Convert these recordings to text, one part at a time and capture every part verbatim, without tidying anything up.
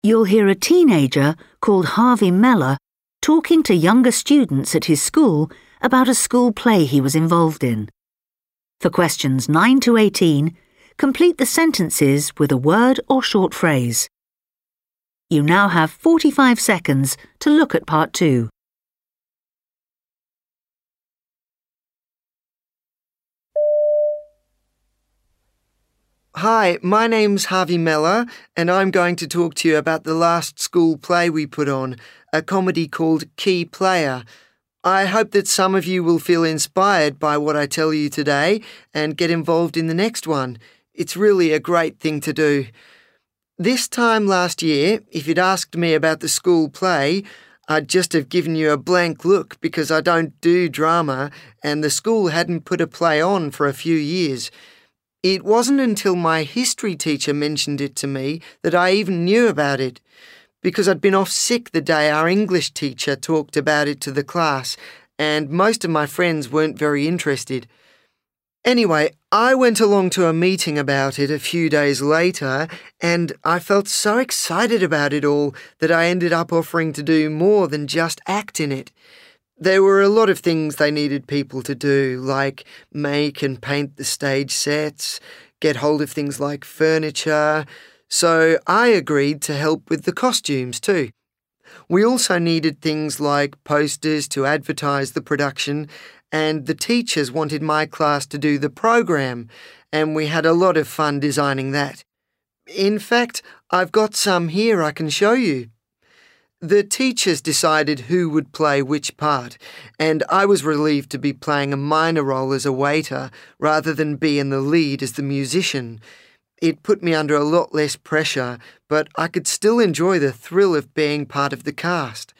You'll hear a teenager called Harvey Meller talking to younger students at his school about a school play he was involved in. For questions nine to eighteen, complete the sentences with a word or short phrase. You now have forty-five seconds to look at part two. Hi, my name's Harvey Meller, and I'm going to talk to you about the last school play we put on, a comedy called Key Player. I hope that some of you will feel inspired by what I tell you today and get involved in the next one. It's really a great thing to do. This time last year, if you'd asked me about the school play, I'd just have given you a blank look because I don't do drama and the school hadn't put a play on for a few years. It wasn't until my history teacher mentioned it to me that I even knew about it, because I'd been off sick the day our English teacher talked about it to the class, and most of my friends weren't very interested. Anyway, I went along to a meeting about it a few days later, and I felt so excited about it all that I ended up offering to do more than just act in it. There were a lot of things they needed people to do, like make and paint the stage sets, get hold of things like furniture, so I agreed to help with the costumes too. We also needed things like posters to advertise the production, and the teachers wanted my class to do the program, and we had a lot of fun designing that. In fact, I've got some here I can show you. The teachers decided who would play which part, and I was relieved to be playing a minor role as a waiter rather than be in the lead as the musician. It put me under a lot less pressure, but I could still enjoy the thrill of being part of the cast.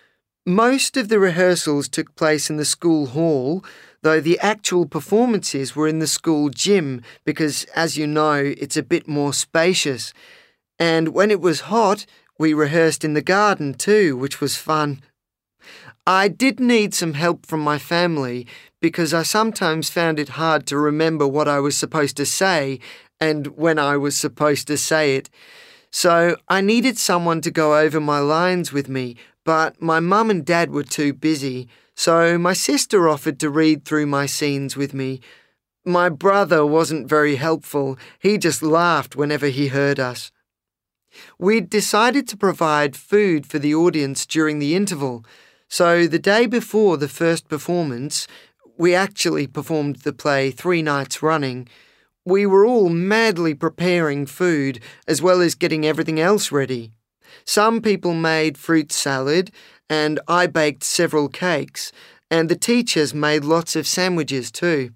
Most of the rehearsals took place in the school hall, though the actual performances were in the school gym because, as you know, it's a bit more spacious. And when it was hot, we rehearsed in the garden too, which was fun. I did need some help from my family because I sometimes found it hard to remember what I was supposed to say and when I was supposed to say it. So I needed someone to go over my lines with me, but my mum and dad were too busy, so my sister offered to read through my scenes with me. My brother wasn't very helpful. He just laughed whenever he heard us. We'd decided to provide food for the audience during the interval, so the day before the first performance, we actually performed the play three nights running. We were all madly preparing food as well as getting everything else ready. Some people made fruit salad, and I baked several cakes, and the teachers made lots of sandwiches too.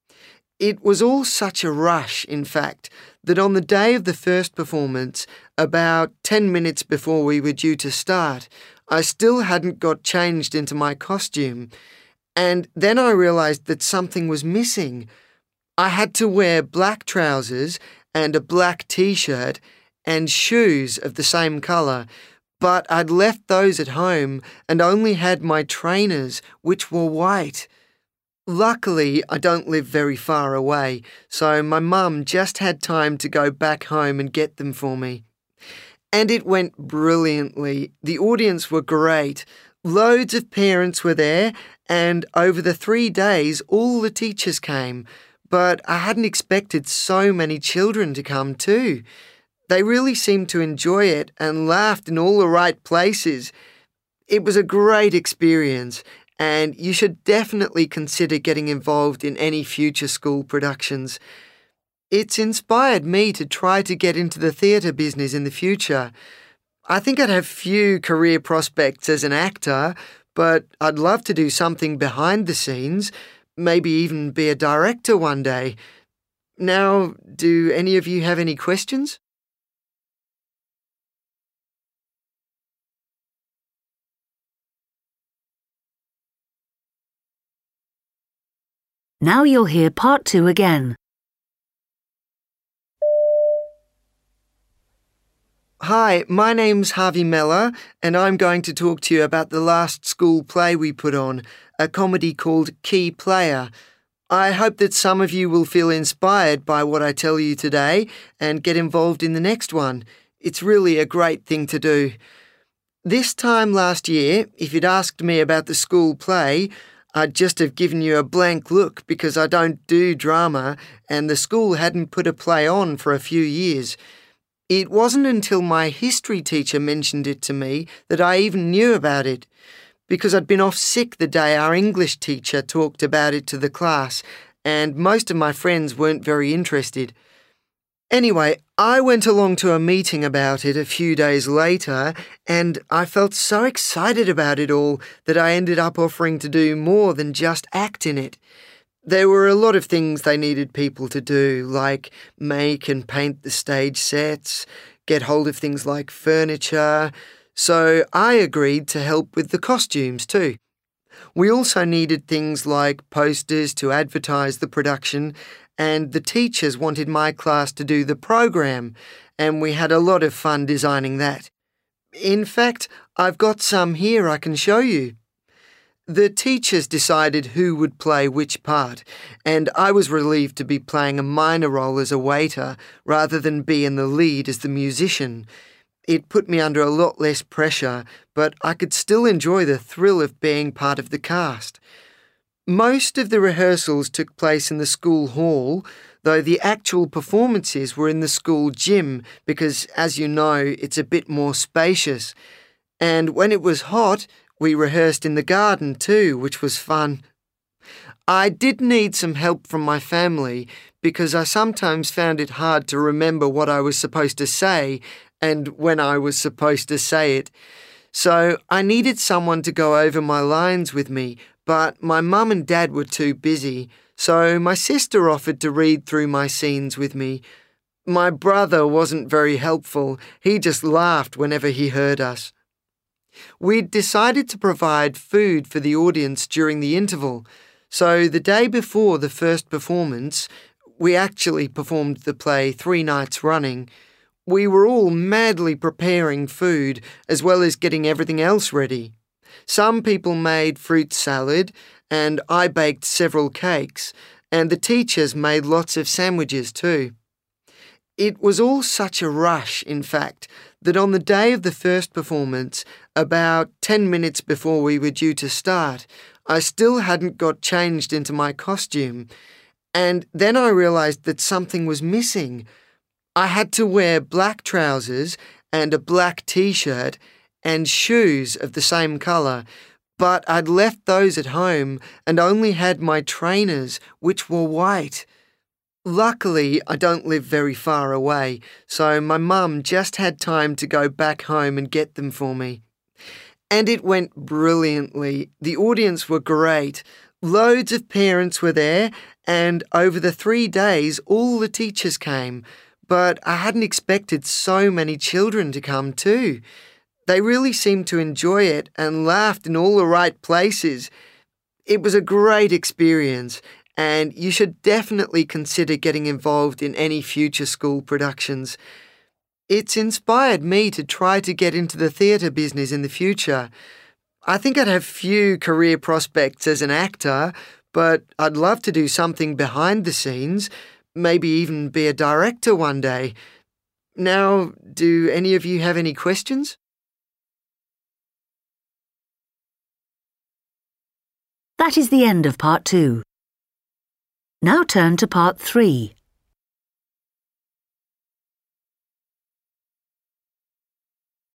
It was all such a rush, in fact, that on the day of the first performance, about ten minutes before we were due to start, I still hadn't got changed into my costume. And then I realised that something was missing. I had to wear black trousers and a black t-shirt and shoes of the same colour, but I'd left those at home and only had my trainers, which were white. Luckily, I don't live very far away, so my mum just had time to go back home and get them for me. And it went brilliantly. The audience were great. Loads of parents were there, and over the three days, all the teachers came. But I hadn't expected so many children to come too. They really seemed to enjoy it and laughed in all the right places. It was a great experience, and you should definitely consider getting involved in any future school productions. It's inspired me to try to get into the theatre business in the future. I think I'd have few career prospects as an actor, but I'd love to do something behind the scenes, maybe even be a director one day. Now, do any of you have any questions? Now you'll hear part two again. Hi, my name's Harvey Meller, and I'm going to talk to you about the last school play we put on, a comedy called Key Player. I hope that some of you will feel inspired by what I tell you today and get involved in the next one. It's really a great thing to do. This time last year, if you'd asked me about the school play, I'd just have given you a blank look because I don't do drama and the school hadn't put a play on for a few years. It wasn't until my history teacher mentioned it to me that I even knew about it, because I'd been off sick the day our English teacher talked about it to the class, and most of my friends weren't very interested. Anyway, I went along to a meeting about it a few days later, and I felt so excited about it all that I ended up offering to do more than just act in it. There were a lot of things they needed people to do, like make and paint the stage sets, get hold of things like furniture, so I agreed to help with the costumes too. We also needed things like posters to advertise the production, and the teachers wanted my class to do the program, and we had a lot of fun designing that. In fact, I've got some here I can show you. The teachers decided who would play which part, and I was relieved to be playing a minor role as a waiter rather than be in the lead as the musician. It put me under a lot less pressure, but I could still enjoy the thrill of being part of the cast. Most of the rehearsals took place in the school hall, though the actual performances were in the school gym because, as you know, it's a bit more spacious. And when it was hot, we rehearsed in the garden too, which was fun. I did need some help from my family because I sometimes found it hard to remember what I was supposed to say and when I was supposed to say it. So I needed someone to go over my lines with me, but my mum and dad were too busy, so my sister offered to read through my scenes with me. My brother wasn't very helpful. He just laughed whenever he heard us. We'd decided to provide food for the audience during the interval, so the day before the first performance, we actually performed the play three nights running, we were all madly preparing food as well as getting everything else ready. Some people made fruit salad, and I baked several cakes, and the teachers made lots of sandwiches too. It was all such a rush, in fact, that on the day of the first performance, about ten minutes before we were due to start, I still hadn't got changed into my costume, and then I realised that something was missing. I had to wear black trousers and a black t-shirt and shoes of the same colour, but I'd left those at home and only had my trainers, which were white. Luckily, I don't live very far away, so my mum just had time to go back home and get them for me. And it went brilliantly. The audience were great. Loads of parents were there, and over the three days, all the teachers came. But I hadn't expected so many children to come too. They really seemed to enjoy it and laughed in all the right places. It was a great experience, and you should definitely consider getting involved in any future school productions. It's inspired me to try to get into the theatre business in the future. I think I'd have few career prospects as an actor, but I'd love to do something behind the scenes, maybe even be a director one day. Now, do any of you have any questions? That is the end of part two. Now turn to part three.